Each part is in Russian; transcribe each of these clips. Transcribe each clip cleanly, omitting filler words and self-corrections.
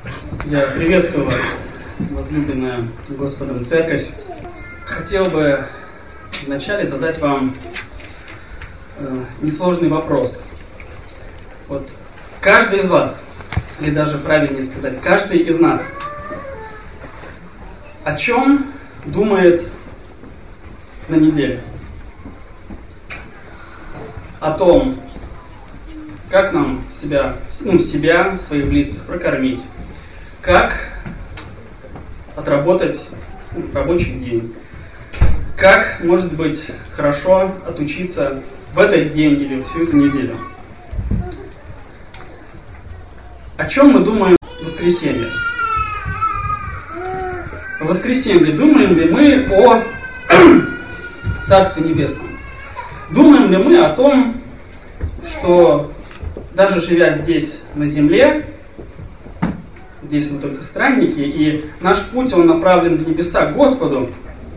Я приветствую вас, возлюбленная Господом Церковь. Хотел бы вначале задать вам несложный вопрос. Вот каждый из вас, или даже правильнее сказать, каждый из нас, о чем думает на неделе? О том, как нам себя, своих близких прокормить, как отработать рабочий день, как, может быть, хорошо отучиться в этот день или всю эту неделю. О чем мы думаем в воскресенье? В воскресенье думаем ли мы о Царстве Небесном? Думаем ли мы о том, что даже живя здесь на земле, здесь мы только странники, и наш путь, он направлен в небеса к Господу,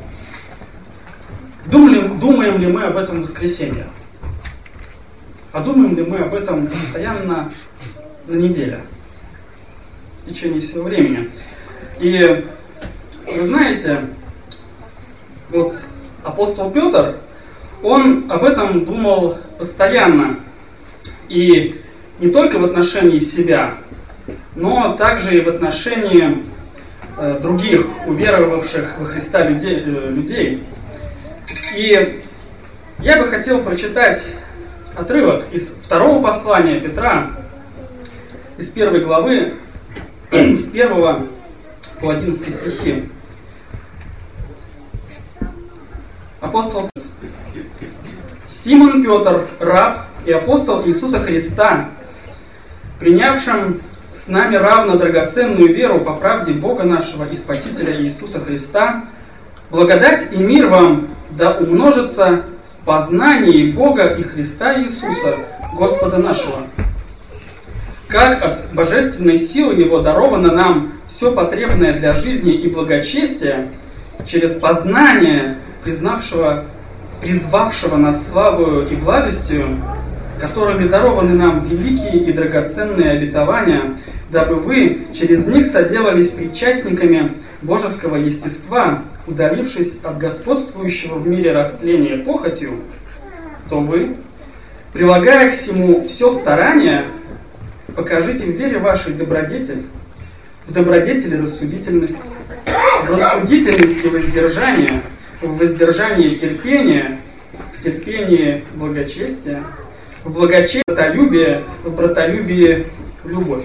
думаем ли мы об этом в воскресенье? А думаем ли мы об этом постоянно на неделе, в течение всего времени? И вы знаете, вот апостол Петр, он об этом думал постоянно. И не только в отношении себя, но также и в отношении других уверовавших во Христа людей. И я бы хотел прочитать отрывок из второго послания Петра, из 1 главы, с 1 по 11 стихи. Апостол Симон Петр, раб и апостол Иисуса Христа, принявшим с нами равно драгоценную веру по правде Бога нашего и Спасителя Иисуса Христа, благодать и мир вам да умножится в познании Бога и Христа Иисуса, Господа нашего. Как от божественной силы Его даровано нам все потребное для жизни и благочестия через познание призвавшего нас славою и благостью, которыми дарованы нам великие и драгоценные обетования, дабы вы через них соделались причастниками божеского естества, удалившись от господствующего в мире растления похотью, то вы, прилагая к всему все старание, покажите в вере вашей добродетель, в добродетели рассудительность, в рассудительности воздержание, в воздержании терпение, в терпении благочестие, в благочестии братолюбие, в братолюбии любовь.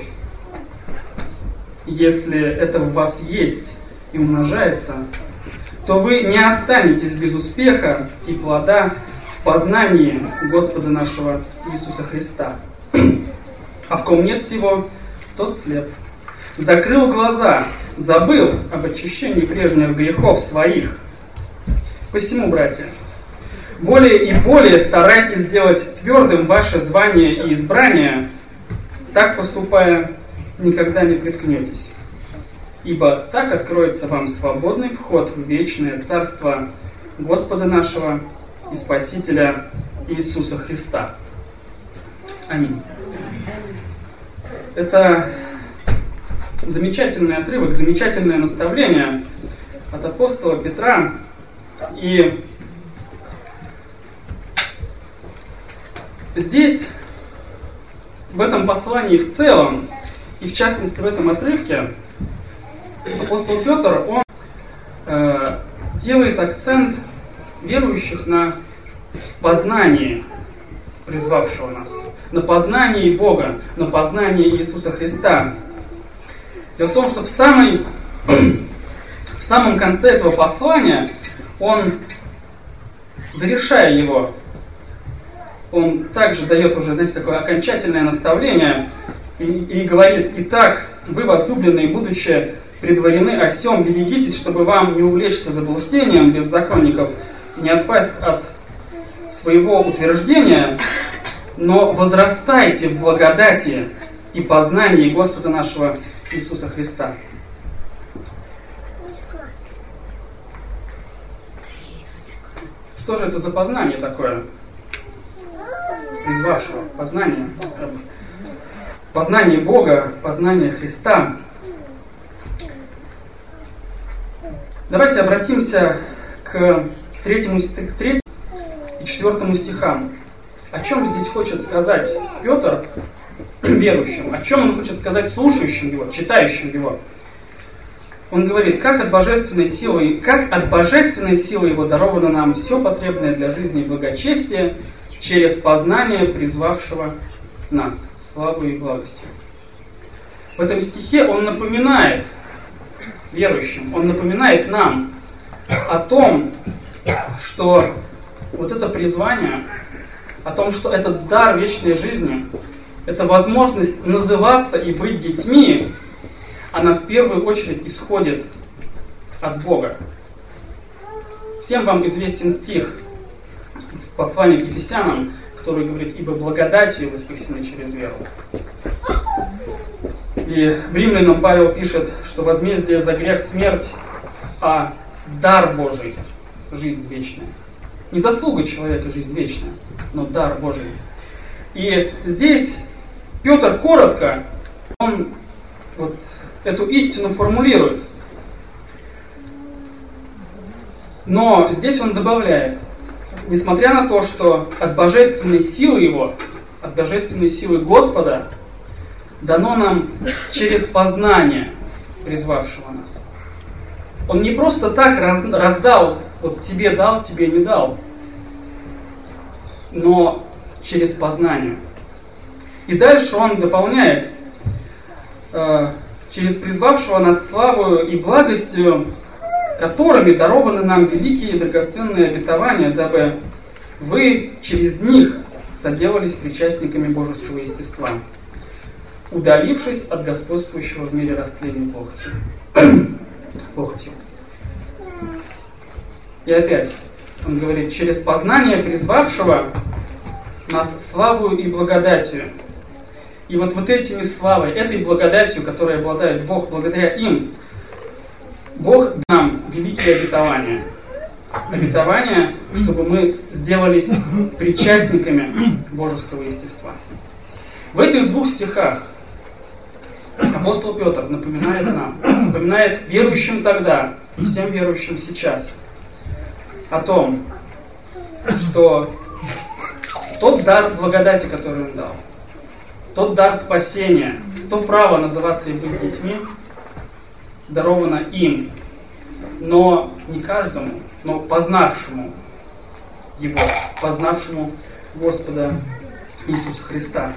Если это в вас есть и умножается, то вы не останетесь без успеха и плода в познании Господа нашего Иисуса Христа. А в ком нет всего, тот слеп. Закрыл глаза, забыл об очищении прежних грехов своих. Посему, братья, более и более старайтесь сделать твердым ваше звание и избрание, так поступая, никогда не приткнетесь. Ибо так откроется вам свободный вход в вечное Царство Господа нашего и Спасителя Иисуса Христа. Аминь. Это замечательный отрывок, замечательное наставление от апостола Петра. И здесь, в этом послании в целом, и в частности в этом отрывке, апостол Петр, он делает акцент верующих на познании призвавшего нас, на познании Бога, на познании Иисуса Христа. Дело в том, что в самом конце этого послания он, завершая его, он также дает уже, такое окончательное наставление и говорит: «Итак, вы, возлюбленные, будучи предварены о сем, берегитесь, чтобы вам не увлечься заблуждением беззаконников, не отпасть от своего утверждения, но возрастайте в благодати и познании Господа нашего Иисуса Христа». Что же это за познание такое? Призвавшего познание. Познание Бога, познание Христа. Давайте обратимся к 3 и 4 стихам. О чем здесь хочет сказать Петр верующим? О чем он хочет сказать слушающим его, читающим его? Он говорит, как от божественной силы его даровано нам все потребное для жизни и благочестия через познание призвавшего нас славой и благостью. В этом стихе он напоминает верующим, он напоминает нам о том, что вот это призвание, о том, что этот дар вечной жизни, это возможность называться и быть детьми, она в первую очередь исходит от Бога. Всем вам известен стих в послании к Ефесянам, который говорит, ибо благодатью вы спасены через веру. И в Римлянам Павел пишет, что возмездие за грех смерть, а дар Божий – жизнь вечная. Не заслуга человека жизнь вечная, но дар Божий. И здесь Петр коротко, он вот эту истину формулирует. Но здесь он добавляет, несмотря на то, что от божественной силы его, от божественной силы Господа, дано нам через познание призвавшего нас. Он не просто так раздал, вот тебе дал, тебе не дал, но через познание. И дальше он дополняет, через призвавшего нас славою и благостью, которыми дарованы нам великие и драгоценные обетования, дабы вы через них соделались причастниками божеского естества, удалившись от господствующего в мире растления похотью. И опять он говорит, через познание призвавшего нас славою и благодатью. И вот этими славой, этой благодатью, которой обладает Бог, благодаря им, Бог нам великие обетования. Обетования, чтобы мы сделались причастниками божеского естества. В этих 2 стихах апостол Петр напоминает верующим тогда и всем верующим сейчас о том, что тот дар благодати, который он дал, тот дар спасения, то право называться и быть детьми, даровано им, но не каждому, но познавшему Его, познавшему Господа Иисуса Христа.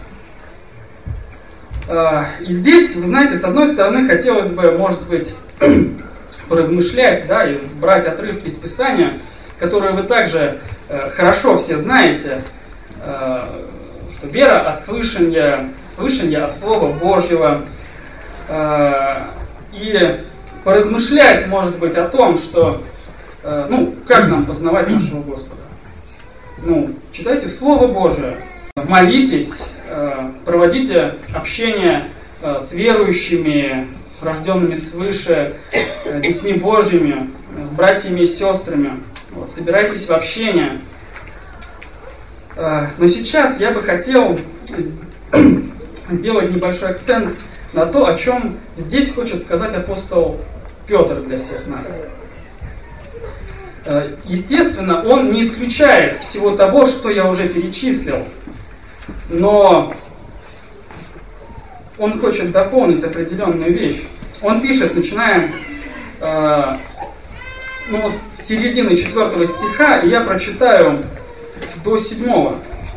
И здесь, вы знаете, с одной стороны, хотелось бы, может быть, поразмышлять, да, и брать отрывки из Писания, которые вы также хорошо все знаете, что вера от слышания, слышание от Слова Божьего, и поразмышлять, может быть, о том, что, как нам познавать нашего Господа. Читайте Слово Божие, молитесь, проводите общение с верующими, рожденными свыше, детьми Божьими, с братьями и сестрами. Собирайтесь в общение. Но сейчас я бы хотел сделать небольшой акцент на то, о чем здесь хочет сказать апостол Петр для всех нас. Естественно, он не исключает всего того, что я уже перечислил, но он хочет дополнить определенную вещь. Он пишет, начиная с середины 4 стиха, и я прочитаю до 7,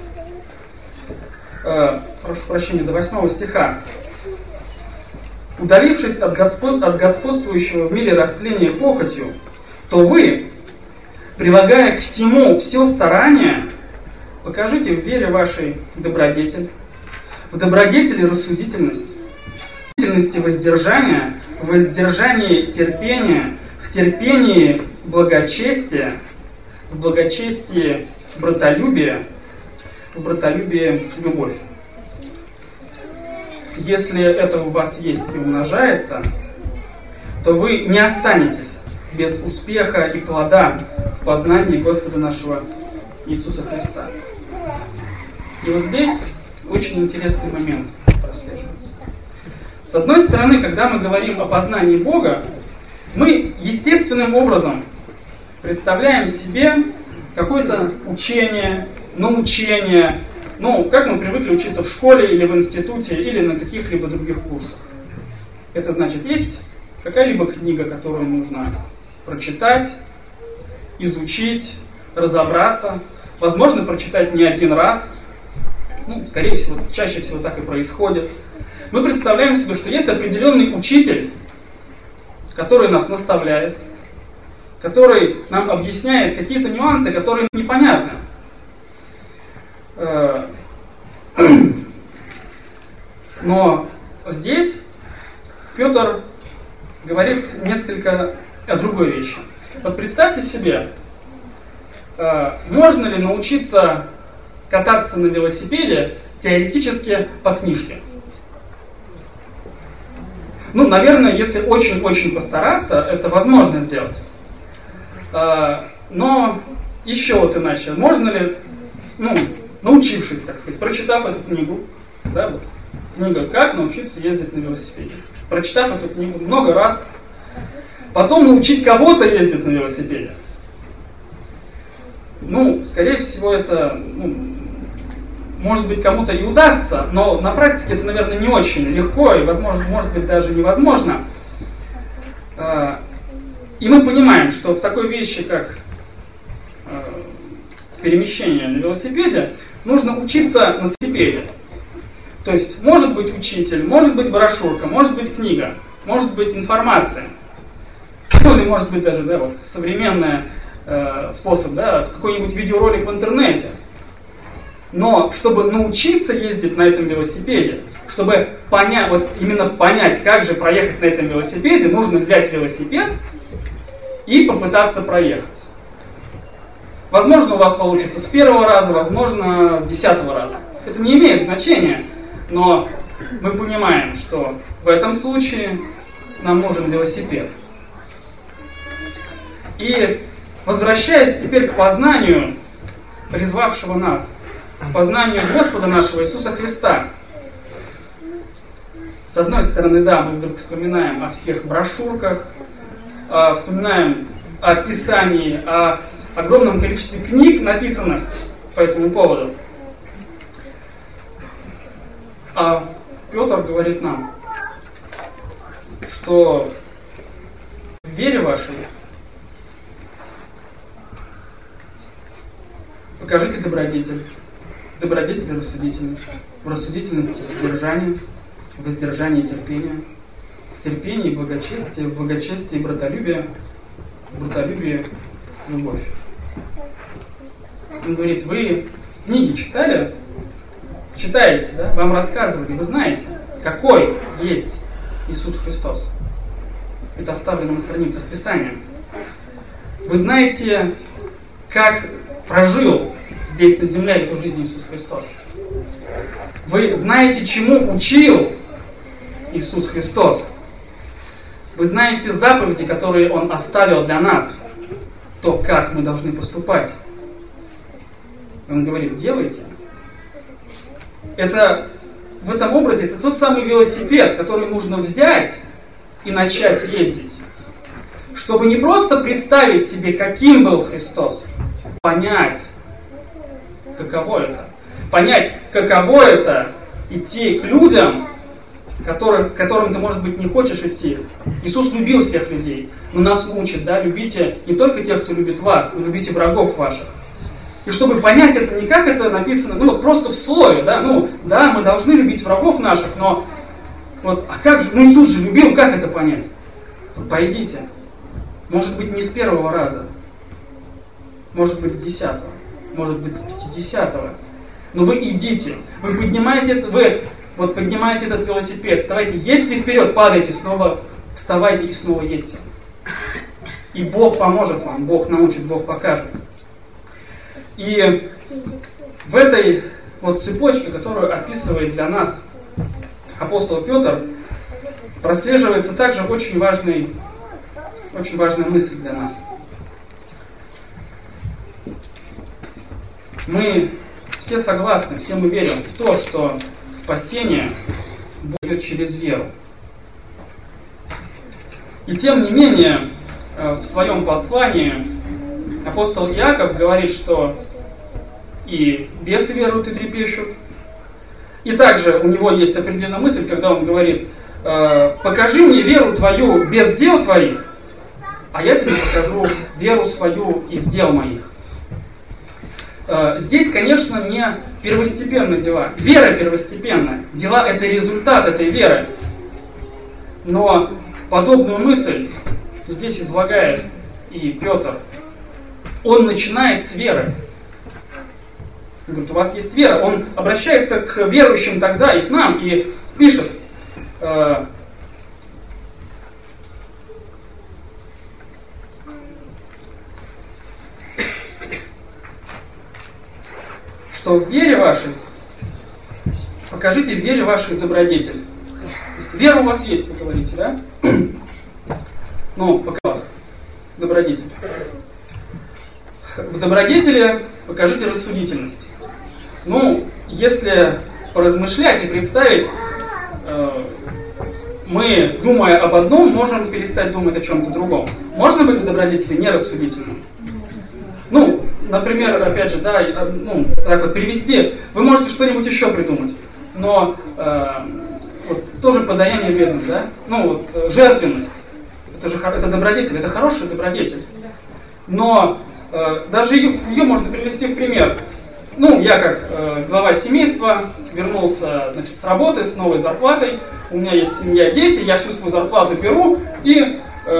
прошу прощения, до 8 стиха. «Удалившись от господствующего в мире растления похотью, то вы, прилагая к всему все старание, покажите в вере вашей добродетель, в добродетели рассудительность, в рассудительности воздержание, в воздержании терпение, в терпении благочестие, в благочестии братолюбие, в братолюбии любовь. Если это у вас есть и умножается, то вы не останетесь без успеха и плода в познании Господа нашего Иисуса Христа». И вот здесь очень интересный момент прослеживается. С одной стороны, когда мы говорим о познании Бога, Мы естественным образом представляем себе какое-то учение, научение, как мы привыкли учиться в школе или в институте, или на каких-либо других курсах. Это значит, есть какая-либо книга, которую нужно прочитать, изучить, разобраться, возможно, прочитать не один раз, скорее всего, чаще всего так и происходит. Мы представляем себе, что есть определенный учитель, который нас наставляет, который нам объясняет какие-то нюансы, которые непонятны. Но здесь Петр говорит несколько о другой вещи. Вот представьте себе, можно ли научиться кататься на велосипеде теоретически по книжке? Наверное, если очень-очень постараться, это возможно сделать. Но еще вот иначе. Можно ли, научившись, так сказать, прочитав эту книгу, книга «Как научиться ездить на велосипеде», прочитав эту книгу много раз, потом научить кого-то ездить на велосипеде, скорее всего, это, может быть, кому-то и удастся, но на практике это, наверное, не очень легко и, возможно, может быть, даже невозможно. И мы понимаем, что в такой вещи, как перемещение на велосипеде, нужно учиться на велосипеде. То есть, может быть учитель, может быть брошюрка, может быть книга, может быть информация. Или может быть даже современный способ, какой-нибудь видеоролик в интернете. Но чтобы научиться ездить на этом велосипеде, чтобы понять, как же проехать на этом велосипеде, нужно взять велосипед и попытаться проехать. Возможно, у вас получится с первого раза, возможно, с 10-го раза. Это не имеет значения, но мы понимаем, что в этом случае нам нужен велосипед. И возвращаясь теперь к познанию призвавшего нас, к познанию Господа нашего Иисуса Христа. С одной стороны, мы вдруг вспоминаем о всех брошюрках, вспоминаем о Писании, о огромном количестве книг, написанных по этому поводу. А Петр говорит нам, что в вере вашей покажите добродетель. В добродетели рассудительность, в рассудительности воздержание, в воздержании терпение, в терпении благочестие, в благочестии братолюбие, в братолюбии любовь. Он говорит, вы книги читали? Читаете, Вам рассказывали, вы знаете, какой есть Иисус Христос. Это оставлено на страницах Писания. Вы знаете, как прожил здесь на земле эту жизнь Иисус Христос. Вы знаете, чему учил Иисус Христос. Вы знаете заповеди, которые Он оставил для нас. То, как мы должны поступать. Он говорит, делайте. Это в этом образе, это тот самый велосипед, который нужно взять и начать ездить. Чтобы не просто представить себе, каким был Христос, понять, каково это. Понять, каково это идти к людям, которым ты, может быть, не хочешь идти. Иисус любил всех людей, но нас учит, любите не только тех, кто любит вас, но любите врагов ваших. И чтобы понять это не как это написано, просто в слове, мы должны любить врагов наших, но а как же, Иисус же любил, как это понять? Пойдите. Может быть, не с первого раза, может быть, с 10-го, может быть, с 50-го. Но вы идите, вы поднимаете этот велосипед, вставайте, едьте вперед, падайте, снова вставайте и снова едьте. И Бог поможет вам, Бог научит, Бог покажет. И в этой цепочке, которую описывает для нас апостол Петр, прослеживается также очень важная мысль для нас. Мы все согласны, все мы верим в то, что спасение будет через веру. И тем не менее, в своем послании апостол Иаков говорит, что и бесы веруют и трепещут. И также у него есть определенная мысль, когда он говорит: покажи мне веру твою без дел твоих, а я тебе покажу веру свою из дел моих. Здесь, конечно, не первостепенные дела. Вера первостепенная. Дела — это результат этой веры. Но подобную мысль здесь излагает и Петр. Он начинает с веры. Он говорит: у вас есть вера. Он обращается к верующим тогда и к нам и пишет: что в вере вашей, покажите в вере вашей добродетель. То есть вера у вас есть, вы говорите, да? Ну, пока добродетель. В добродетели покажите рассудительность. Ну, если поразмышлять и представить, мы, думая об одном, можем перестать думать о чем-то другом. Можно быть в добродетели нерассудительным? Ну, например, опять же, да, ну, так вот привести, вы можете что-нибудь еще придумать, но вот тоже подаяние бедным, да, ну вот жертвенность, это добродетель, это хороший добродетель, но даже ее можно привести в пример. Ну, я как глава семейства вернулся, значит, с работы с новой зарплатой, у меня есть семья, дети, я всю свою зарплату беру и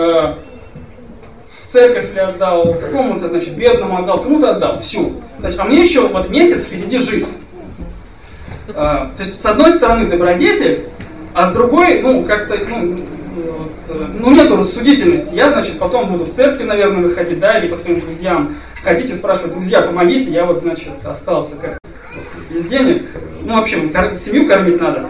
в церковь ли отдал, какому-то, значит, бедному отдал, кому-то отдал, всю. Значит, а мне еще вот месяц впереди жить. То есть, с одной стороны, добродетель, а с другой, ну, как-то, нету рассудительности. Я, значит, потом буду в церкви, наверное, выходить, да, или по своим друзьям ходить и спрашивать: друзья, помогите, я вот, значит, остался как без денег. Ну, вообще, семью кормить надо.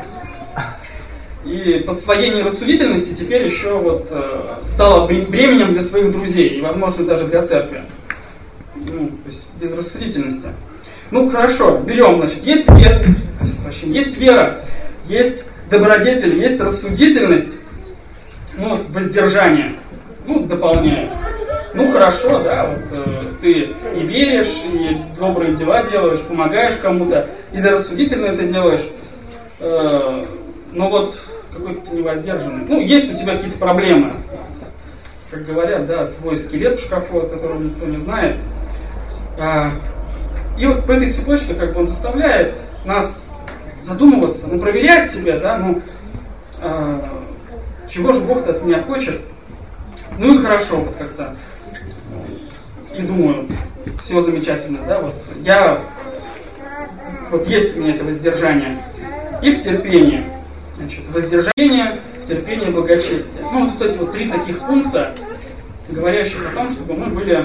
И подсвоение рассудительности теперь еще вот стало бременем для своих друзей, и, возможно, даже для церкви. Ну, то есть без рассудительности. Ну, хорошо, берем, значит, есть вера, есть добродетель, есть рассудительность, ну, вот воздержание, ну, дополняет. Ну, хорошо, да, вот ты и веришь, и добрые дела делаешь, помогаешь кому-то, и рассудительно это делаешь, но вот какой-то ты невоздержанный. Ну, есть у тебя какие-то проблемы. Как говорят, да, свой скелет в шкафу, о котором никто не знает. И вот по этой цепочке как бы он заставляет нас задумываться, ну, проверять себя, да, ну, чего же Бог-то от меня хочет. Ну и хорошо, вот как-то, и думаю, все замечательно, да, вот есть у меня это воздержание. И в терпении. Значит, воздержание, в терпении, благочестие. Ну, вот эти вот 3 таких пункта, говорящих о том, чтобы мы были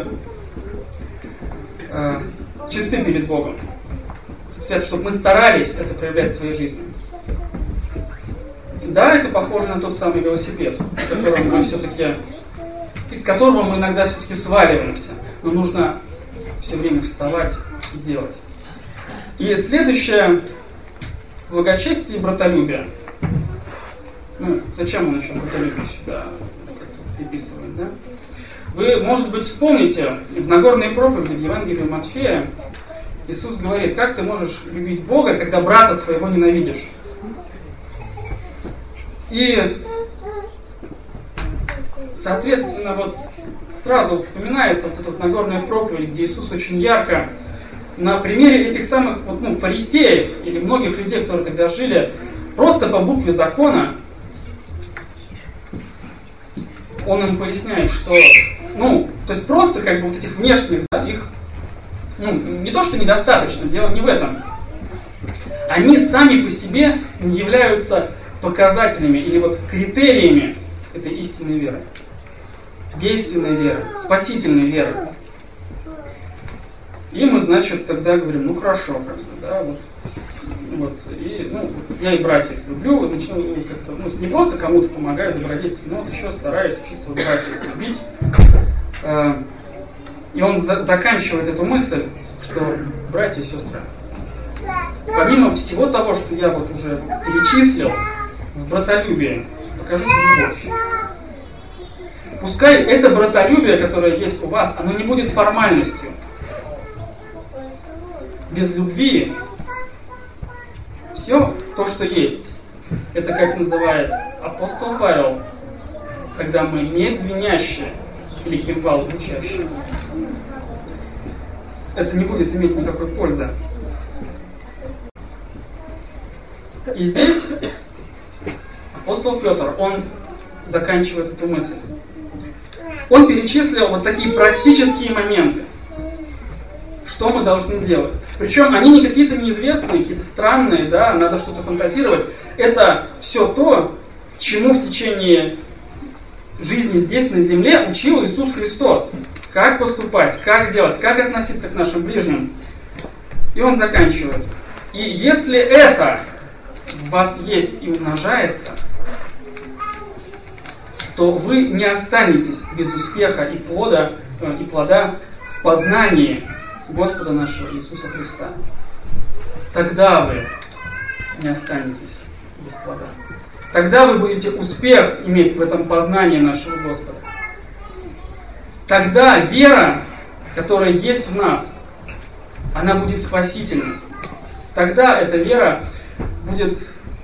чисты перед Богом. Чтобы мы старались это проявлять в своей жизни. Да, это похоже на тот самый велосипед, из которого мы иногда все-таки сваливаемся. Но нужно все время вставать и делать. И следующее — благочестие и братолюбие. Ну, зачем он еще братолюбие сюда приписывает, да? Вы, может быть, вспомните, в Нагорной проповеди в Евангелии Матфея Иисус говорит: как ты можешь любить Бога, когда брата своего ненавидишь? И, соответственно, вот сразу вспоминается вот эта вот Нагорная проповедь, где Иисус очень ярко на примере этих самых фарисеев или многих людей, которые тогда жили, просто по букве закона, он им поясняет, что, то есть просто как бы вот этих внешних, да, их, не то что недостаточно, дело не в этом. Они сами по себе не являются показателями или вот критериями этой истинной веры, действенной веры, спасительной веры. И мы, значит, тогда говорим: ну хорошо, как бы, да, я и братьев люблю, вот начну как-то, не просто кому-то помогаю, добродетель, но вот еще стараюсь учиться братьев любить. И он заканчивает эту мысль, что, братья и сестры, помимо всего того, что я вот уже перечислил, в братолюбии покажите любовь. Пускай это братолюбие, которое есть у вас, оно не будет формальностью. Без любви все то, что есть, это, как называет апостол Павел, когда мы медь звенящие или кимвал звучащий, это не будет иметь никакой пользы. И здесь апостол Петр, он заканчивает эту мысль. Он перечислил вот такие практические моменты, что мы должны делать. Причем они не какие-то неизвестные, какие-то странные, да, надо что-то фантазировать. Это все то, чему в течение жизни здесь на земле учил Иисус Христос. Как поступать, как делать, как относиться к нашим ближним. И он заканчивает. И если это в вас есть и умножается, то вы не останетесь без успеха и плода в познании Господа нашего Иисуса Христа. Тогда вы не останетесь без плода. Тогда вы будете успех иметь в этом познании нашего Господа. Тогда вера, которая есть в нас, она будет спасительной. Тогда эта вера будет,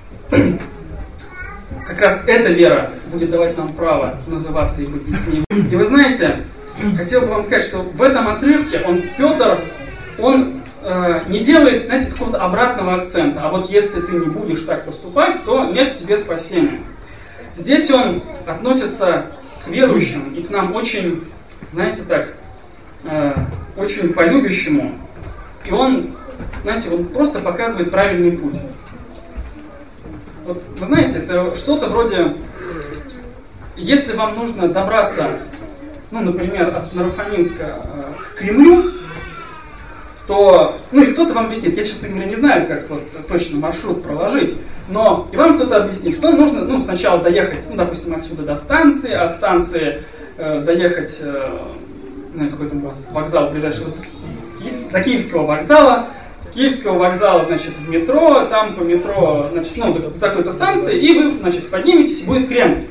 как раз эта вера будет давать нам право называться Его детьми. И вы знаете, хотел бы вам сказать, что в этом отрывке Петр не делает, знаете, какого-то обратного акцента. А вот если ты не будешь так поступать, то нет тебе спасения. Здесь он относится к верующим и к нам очень, знаете, так, очень по-любящему. И он просто показывает правильный путь. Вот, вы знаете, это что-то вроде, если вам нужно добраться, например, от Наро-Фоминска к Кремлю, то, и кто-то вам объяснит, я, честно говоря, не знаю, как точно маршрут проложить, но и вам кто-то объяснит, что нужно, сначала доехать, допустим, отсюда до станции, от станции доехать, какой там у вас вокзал ближайший, до Киевского вокзала, с Киевского вокзала, в метро, там по метро, до такой-то станции, и вы, подниметесь, и будет Кремль.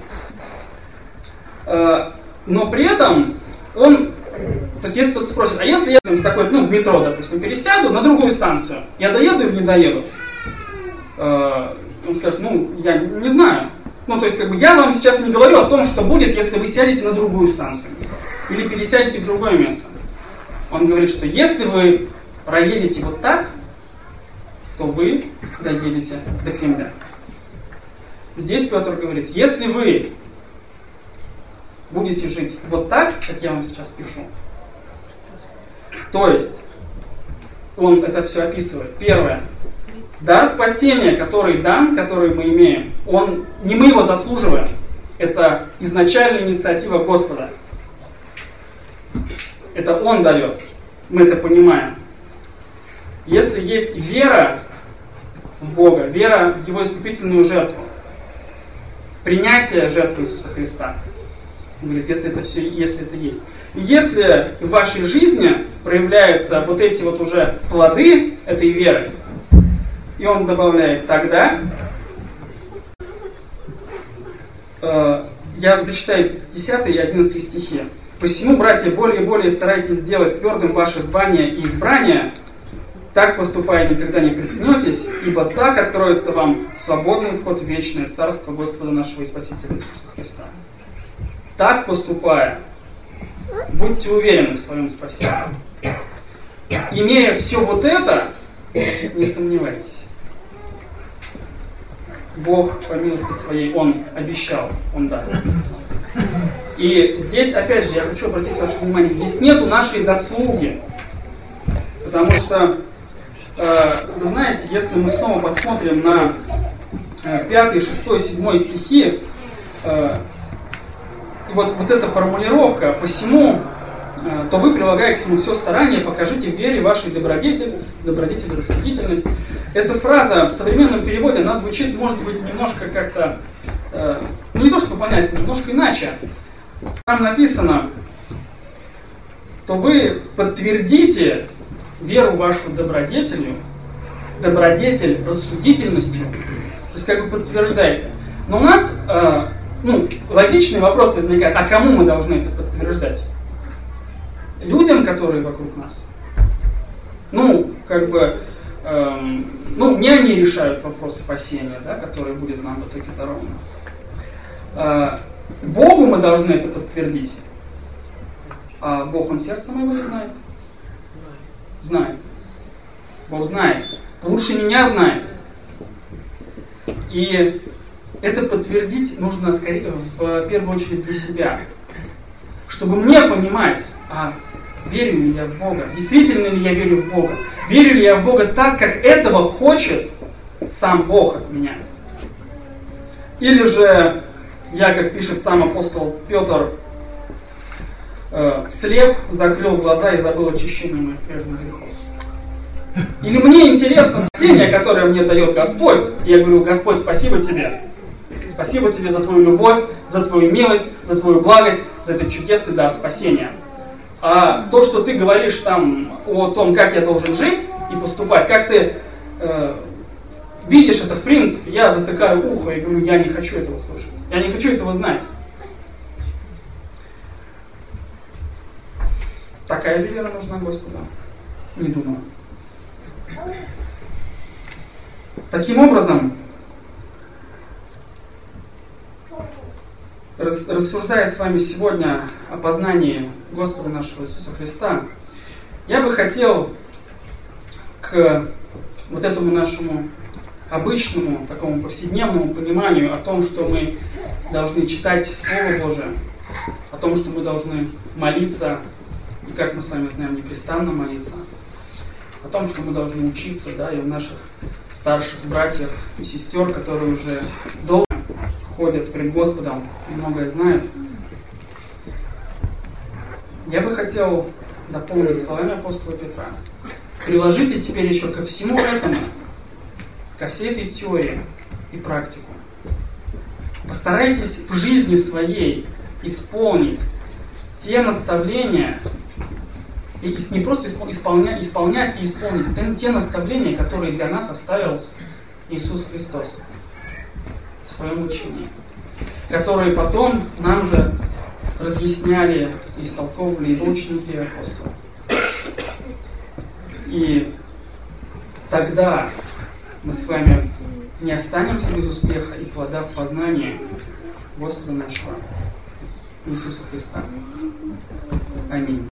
Но при этом то есть если кто-то спросит, а если я в метро, допустим, пересяду на другую станцию, я доеду или не доеду? Он скажет, я не знаю. Я вам сейчас не говорю о том, что будет, если вы сядете на другую станцию или пересядете в другое место. Он говорит, что если вы проедете вот так, то вы доедете до Кремля. Здесь Петр говорит, если вы будете жить вот так, как я вам сейчас пишу, то есть он это все описывает. Первое. Дар спасения, который дан, который мы имеем, не мы его заслуживаем. Это изначальная инициатива Господа. Это Он дает. Мы это понимаем. Если есть вера в Бога, вера в Его искупительную жертву, принятие жертвы Иисуса Христа, он говорит, если это есть. И если в вашей жизни проявляются вот эти уже плоды этой веры, и он добавляет тогда, я зачитаю 10 и 11 стихи. «Посему, братья, более и более старайтесь сделать твердым ваше звание и избрание, так поступая никогда не приткнетесь, ибо так откроется вам свободный вход в вечное Царство Господа нашего и Спасителя Иисуса Христа». Так поступая, будьте уверены в своем спасении. Имея все вот это, не сомневайтесь. Бог по милости своей, Он обещал, Он даст. И здесь, опять же, я хочу обратить ваше внимание, здесь нету нашей заслуги. Потому что, вы знаете, если мы снова посмотрим на 5, 6, 7 стихи, и вот эта формулировка «посему», то вы, прилагая к всему все старание, покажите в вере вашей добродетель, рассудительность. Эта фраза в современном переводе, она звучит, может быть, немножко как-то, не то чтобы понятно, немножко иначе. Там написано, то вы подтвердите веру вашу добродетель рассудительностью, то есть как бы подтверждаете. Но у нас логичный вопрос возникает, а кому мы должны это подтверждать? Людям, которые вокруг нас? Не они решают вопрос спасения, да, который будет нам в итоге дарован. Богу мы должны это подтвердить. А Бог, Он сердце моего не знает? Знает. Бог знает. Лучше меня знает. И это подтвердить нужно скорее, в первую очередь для себя. Чтобы мне понимать, верю ли я в Бога, действительно ли я верю в Бога, верю ли я в Бога так, как этого хочет сам Бог от меня. Или же я, как пишет сам апостол Петр, слеп, закрыл глаза и забыл очищение моих прежних грехов. Или мне интересно спасение, которое мне дает Господь. И я говорю: Господь, спасибо Тебе. Спасибо Тебе за Твою любовь, за Твою милость, за Твою благость, за этот чудесный дар спасения. А то, что ты говоришь там о том, как я должен жить и поступать, как ты видишь это в принципе, я затыкаю ухо и говорю: я не хочу этого слышать. Я не хочу этого знать. Такая вера нужна Господу? Не думаю. Таким образом, рассуждая с вами сегодня о познании Господа нашего Иисуса Христа, я бы хотел к вот этому нашему обычному, такому повседневному пониманию о том, что мы должны читать Слово Божие, о том, что мы должны молиться, и как мы с вами знаем, непрестанно молиться, о том, что мы должны учиться, да, и у наших старших братьев и сестер, которые уже долго ходят пред Господом и многое знают. Я бы хотел дополнить словами апостола Петра. Приложите теперь еще ко всему этому, ко всей этой теории и практику. Постарайтесь в жизни своей исполнить те наставления, и не просто исполнять и исполнить те наставления, которые для нас оставил Иисус Христос в своем учении, которые потом нам же разъясняли и истолковывали его ученики и апостолы. И тогда мы с вами не останемся без успеха и плода в познании Господа нашего Иисуса Христа. Аминь.